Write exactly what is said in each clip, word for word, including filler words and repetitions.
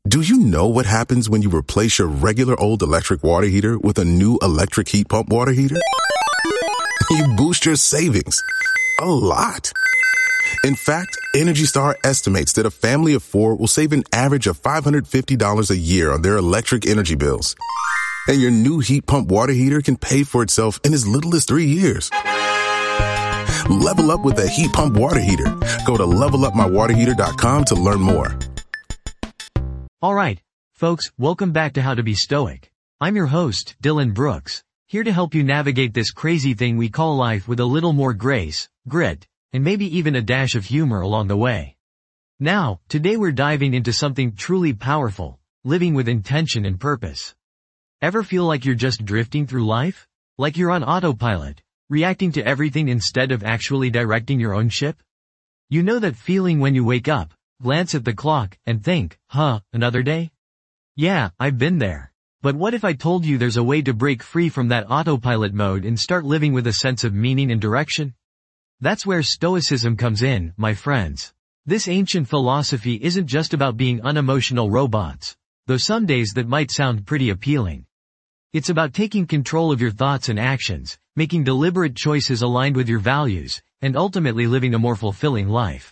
Do you know what happens when you replace your regular old electric water heater with a new electric heat pump water heater? You boost your savings a lot. In fact, Energy Star estimates that a family of four will save an average of five hundred fifty dollars a year on their electric energy bills. And your new heat pump water heater can pay for itself in as little as three years. Level up with a heat pump water heater. Go to level up my water heater dot com to learn more. Alright, folks, welcome back to How to Be Stoic. I'm your host, Dylan Brooks, here to help you navigate this crazy thing we call life with a little more grace, grit, and maybe even a dash of humor along the way. Now, today we're diving into something truly powerful, living with intention and purpose. Ever feel like you're just drifting through life? Like you're on autopilot, reacting to everything instead of actually directing your own ship? You know that feeling when you wake up, glance at the clock, and think, huh, another day? Yeah, I've been there. But what if I told you there's a way to break free from that autopilot mode and start living with a sense of meaning and direction? That's where Stoicism comes in, my friends. This ancient philosophy isn't just about being unemotional robots, though some days that might sound pretty appealing. It's about taking control of your thoughts and actions, making deliberate choices aligned with your values, and ultimately living a more fulfilling life.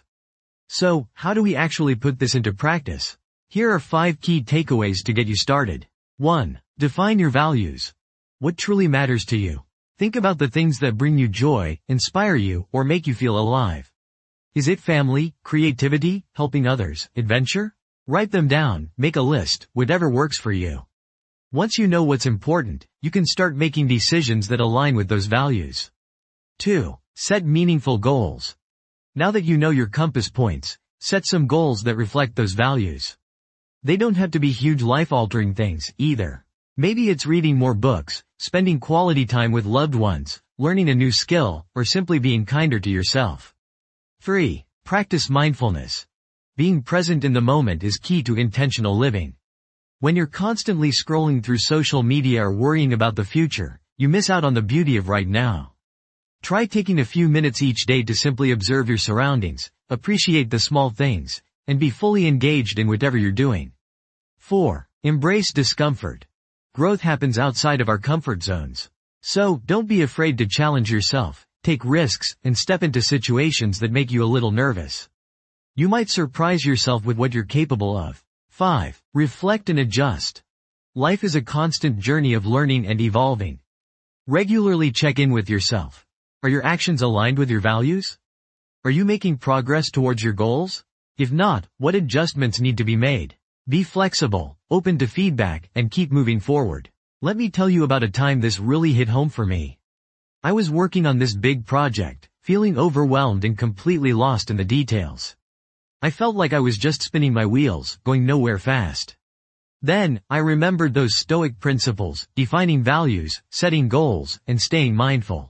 So, how do we actually put this into practice? Here are five key takeaways to get you started. one. Define your values. What truly matters to you? Think about the things that bring you joy, inspire you, or make you feel alive. Is it family, creativity, helping others, adventure? Write them down, make a list, whatever works for you. Once you know what's important, you can start making decisions that align with those values. two. Set meaningful goals. Now that you know your compass points, set some goals that reflect those values. They don't have to be huge life-altering things, either. Maybe it's reading more books, spending quality time with loved ones, learning a new skill, or simply being kinder to yourself. three. Practice mindfulness. Being present in the moment is key to intentional living. When you're constantly scrolling through social media or worrying about the future, you miss out on the beauty of right now. Try taking a few minutes each day to simply observe your surroundings, appreciate the small things, and be fully engaged in whatever you're doing. four. Embrace discomfort. Growth happens outside of our comfort zones. So, don't be afraid to challenge yourself, take risks, and step into situations that make you a little nervous. You might surprise yourself with what you're capable of. five. Reflect and adjust. Life is a constant journey of learning and evolving. Regularly check in with yourself. Are your actions aligned with your values? Are you making progress towards your goals? If not, what adjustments need to be made? Be flexible, open to feedback, and keep moving forward. Let me tell you about a time this really hit home for me. I was working on this big project, feeling overwhelmed and completely lost in the details. I felt like I was just spinning my wheels, going nowhere fast. Then, I remembered those Stoic principles, defining values, setting goals, and staying mindful.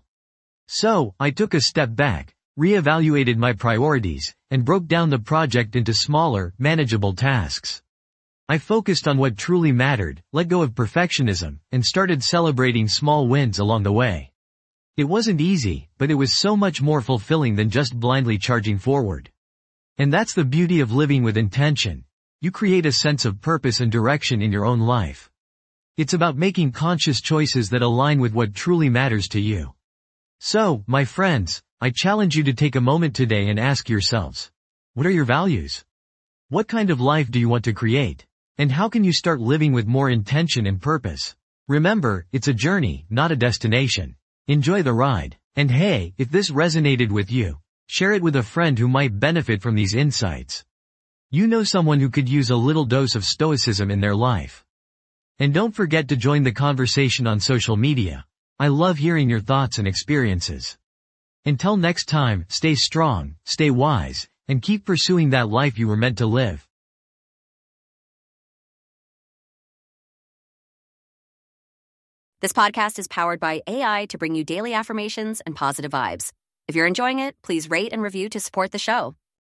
So, I took a step back, reevaluated my priorities, and broke down the project into smaller, manageable tasks. I focused on what truly mattered, let go of perfectionism, and started celebrating small wins along the way. It wasn't easy, but it was so much more fulfilling than just blindly charging forward. And that's the beauty of living with intention. You create a sense of purpose and direction in your own life. It's about making conscious choices that align with what truly matters to you. So, my friends, I challenge you to take a moment today and ask yourselves, what are your values? What kind of life do you want to create? And how can you start living with more intention and purpose? Remember, it's a journey, not a destination. Enjoy the ride. And hey, if this resonated with you, share it with a friend who might benefit from these insights. You know someone who could use a little dose of stoicism in their life. And don't forget to join the conversation on social media. I love hearing your thoughts and experiences. Until next time, stay strong, stay wise, and keep pursuing that life you were meant to live. This podcast is powered by A I to bring you daily affirmations and positive vibes. If you're enjoying it, please rate and review to support the show.